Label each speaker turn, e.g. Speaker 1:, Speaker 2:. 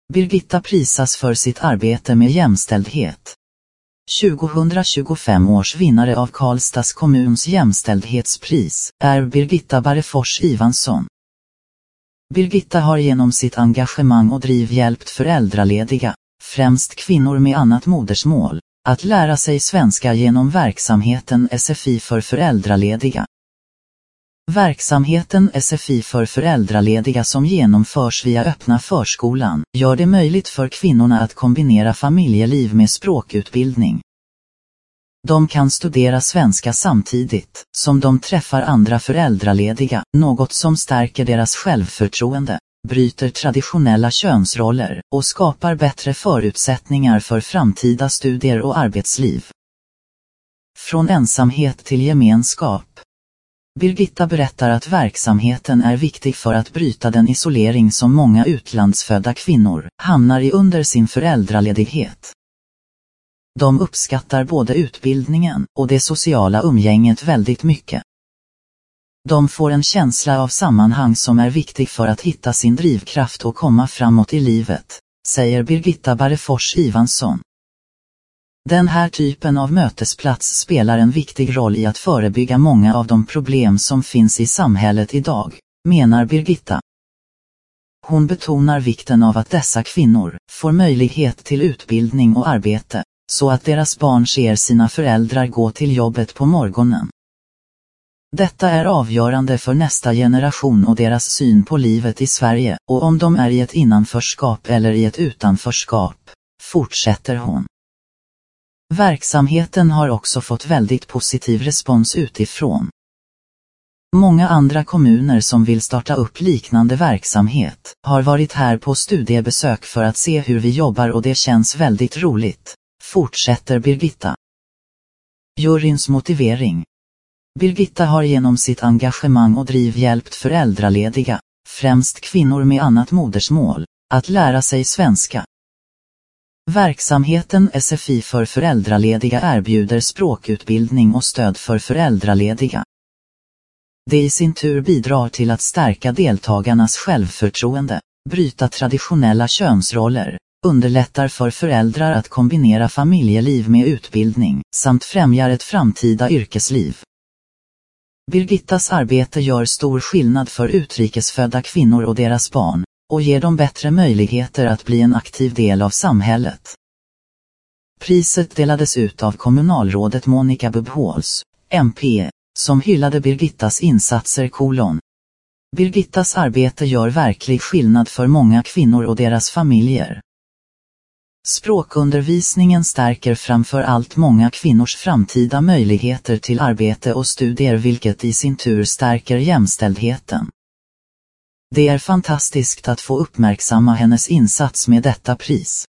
Speaker 1: Birgitta prisas för sitt arbete med jämställdhet. 2025 års vinnare av Karlstads kommuns jämställdhetspris är Birgitta Barefors Ivansson. Birgitta har genom sitt engagemang och driv hjälpt föräldralediga, främst kvinnor med annat modersmål, att lära sig svenska genom verksamheten SFI för föräldralediga. Verksamheten SFI för föräldralediga som genomförs via öppna förskolan gör det möjligt för kvinnorna att kombinera familjeliv med språkutbildning. De kan studera svenska samtidigt som de träffar andra föräldralediga, något som stärker deras självförtroende, bryter traditionella könsroller och skapar bättre förutsättningar för framtida studier och arbetsliv. Från ensamhet till gemenskap. Birgitta berättar att verksamheten är viktig för att bryta den isolering som många utlandsfödda kvinnor hamnar i under sin föräldraledighet. De uppskattar både utbildningen och det sociala umgänget väldigt mycket. De får en känsla av sammanhang som är viktig för att hitta sin drivkraft och komma framåt i livet, säger Birgitta Barefors Ivansson. Den här typen av mötesplats spelar en viktig roll i att förebygga många av de problem som finns i samhället idag, menar Birgitta. Hon betonar vikten av att dessa kvinnor får möjlighet till utbildning och arbete, så att deras barn ser sina föräldrar gå till jobbet på morgonen. Detta är avgörande för nästa generation och deras syn på livet i Sverige, och om de är i ett innanförskap eller i ett utanförskap, fortsätter hon. Verksamheten har också fått väldigt positiv respons utifrån. Många andra kommuner som vill starta upp liknande verksamhet har varit här på studiebesök för att se hur vi jobbar och det känns väldigt roligt, fortsätter Birgitta. Juryns motivering. Birgitta har genom sitt engagemang och driv hjälpt föräldralediga, främst kvinnor med annat modersmål, att lära sig svenska. Verksamheten SFI för föräldralediga erbjuder språkutbildning och stöd för föräldralediga. Det i sin tur bidrar till att stärka deltagarnas självförtroende, bryta traditionella könsroller, underlättar för föräldrar att kombinera familjeliv med utbildning, samt främjar ett framtida yrkesliv. Birgittas arbete gör stor skillnad för utrikesfödda kvinnor och deras barn, och ger dem bättre möjligheter att bli en aktiv del av samhället. Priset delades ut av kommunalrådet Monica Bubhåls, MP, som hyllade Birgittas insatser. Birgittas arbete gör verklig skillnad för många kvinnor och deras familjer. Språkundervisningen stärker framför allt många kvinnors framtida möjligheter till arbete och studier, vilket i sin tur stärker jämställdheten. Det är fantastiskt att få uppmärksamma hennes insats med detta pris.